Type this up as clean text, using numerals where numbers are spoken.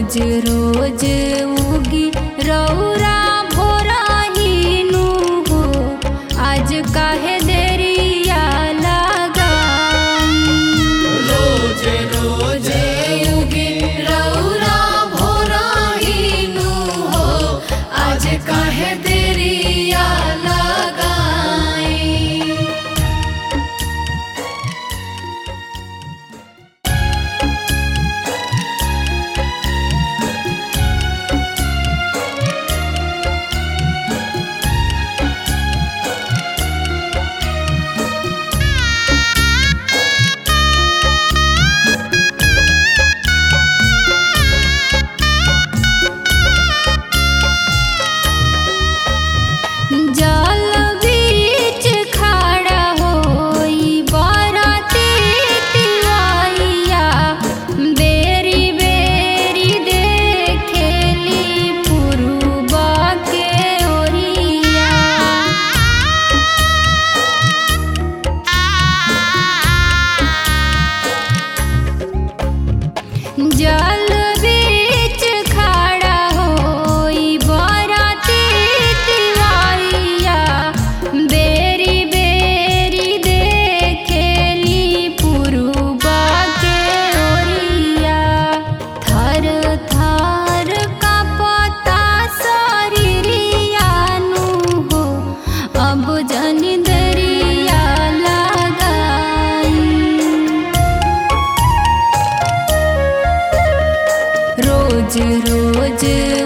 रोज रोज उगी रौरा भोराहिनु हो, आज काहे देरिया लगाई। रोज रोज उगी रौरा भोराहिनु हो, आज काहे देरिया लगाई। जल बीच खड़ा होई बाराती तिवाइया, बेरी बेरी देखेली पुरुबा के ओरिया। जल बीच खड़ा होई बाराती तिवाइया, बेरी बेरी देखेली पुरुबा के ओरिया। थर थर कांपता शरीरियानु हो, अब जनी दरिया लगाई। रोज रोज